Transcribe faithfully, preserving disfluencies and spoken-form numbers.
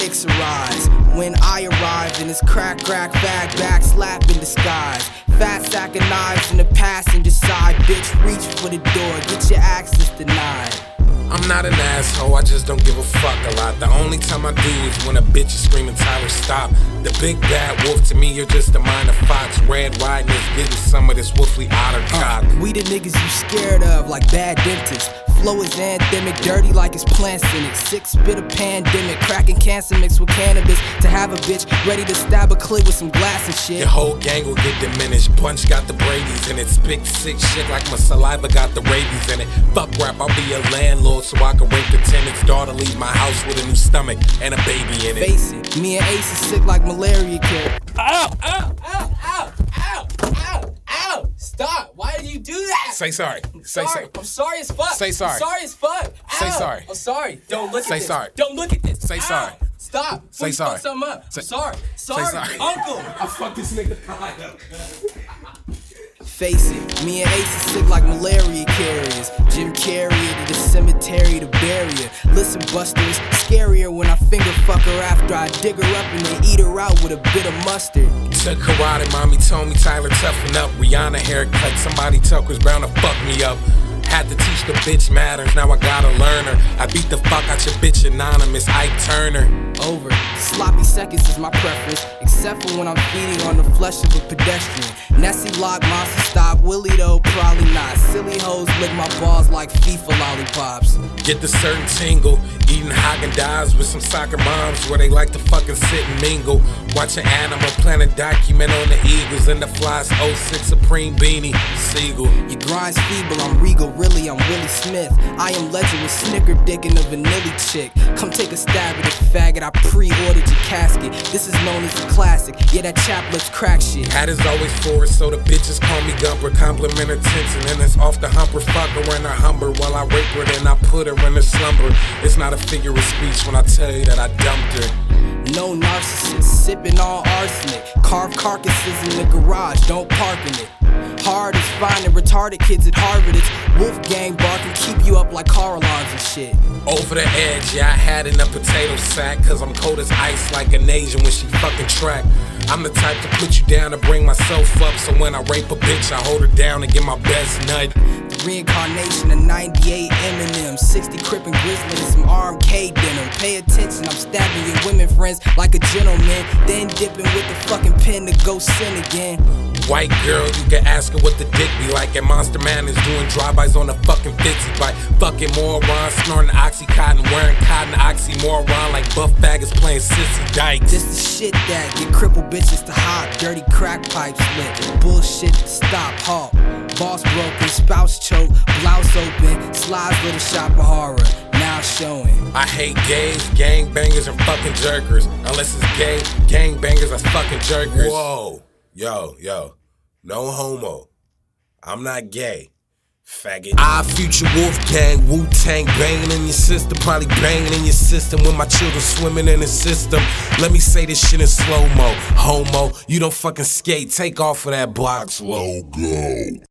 critics arise when I arrive in this crack, crack, fag, back, slap in disguise. Fat sack of knives in the passenger side. Bitch, reach for the door, get your access denied. I'm not an asshole, I just don't give a fuck a lot. The only time I do is when a bitch is screaming, Tyler, stop. The big bad wolf to me, you're just a minor fox. Red riding is getting some of this wolfly otter cock. Uh, we the niggas you scared of like bad dentists. Flow is anthemic, dirty like it's plant cynic. Six bit of pandemic, cracking cancer mixed with cannabis. To have a bitch ready to stab a clit with some glass and shit. Your whole gang will get diminished. Punch got the Brady's in it. Spit sick shit like my saliva got the rabies in it. Fuck rap, I'll be a landlord so I can rape the tenant's daughter. Leave my house with a new stomach and a baby in it. Face it, me and Ace is sick like malaria kid. Ow, ow, ow, ow, ow, ow, ow. Stop, why did you do that? Say sorry. Say sorry. sorry. I'm sorry as fuck. Say sorry. I'm sorry as fuck. Ow. Say sorry. I'm sorry. Don't look Say at this. sorry. Don't look at this. Say Ow. sorry. Stop. Say Please sorry. fuck something up. Say- I'm sorry. Sorry. sorry. Uncle. I fucked this nigga up. Face it, me and Ace is sick like malaria carriers. Jim Carrey to the cemetery to bury her. Listen, Buster, it's scarier when I finger fuck her after I dig her up and then eat her out with a bit of mustard. Took karate, mommy told me Tyler toughen up. Rihanna haircut, somebody told Chris Brown to fuck me up. Had to teach the bitch matters, now I gotta learn her. I beat the fuck out your bitch anonymous, Ike Turner. Over. Sloppy seconds is my preference, except for when I'm feeding on the flesh of a pedestrian. Nessie lock, monster stop, Willie though, probably not. Silly hoes lick my balls like FIFA lollipops. Get the certain tingle, eating Haagen-Dazs with some soccer moms where they like to fucking sit and mingle. Watching Animal Planet document on the Eagles and the Flies oh six Supreme Beanie, Seagull. Your grind's feeble, I'm regal, really, I'm Willie Smith. I am legend with Snicker Dick and a vanilla chick. Come take a stab at it, faggot, I pre-ordered your casket. This is known as a classic, yeah, that chaplets crack shit. Hat is always for it, so the bitches call me Gumper. Compliment her tension, and it's off the humper. Fuck her in her humber while I rape her, then I put her in her slumber. It's not a figure of speech when I tell you that I dumped her. No narcissist, sipping on arsenic. Carved carcasses in the garage, don't park in it. Hard as finding retarded kids at Harvard. It's Wolfgang barking, keep you up like car alarms and shit. Over the edge, yeah, I had in a potato sack. Cause I'm cold as ice like an Asian when she fucking track. I'm the type to put you down and bring myself up. So when I rape a bitch, I hold her down and get my best nut. The reincarnation of ninety-eight Eminem, sixty Crip and Grizzly and some R M K denim. Pay attention, I'm stabbing your women friends like a gentleman. Then dipping with the fucking pen to go sin again. White girl, you can ask her what the dick be like. And Monster Man is doing drive-bys on a fucking fifty bike. Fucking moron, snorting oxycontin, wearing cotton oxymoron like buff faggots playing sissy dykes. This the shit that get crippled bitches to hop. Dirty crack pipes lit, bullshit to stop, halt. Boss broken, spouse choke, blouse open, slides little shop of horror, now showing. I hate gays, gangbangers, and fucking jerkers. Unless it's gay, gangbangers are fucking jerkers. Whoa, yo, yo, no homo. I'm not gay. Faggot. I future Wolfgang, Wu-Tang banging in your system, probably banging in your system when my children swimming in the system. Let me say this shit in slow-mo. Homo, you don't fucking skate, take off of that block slow go.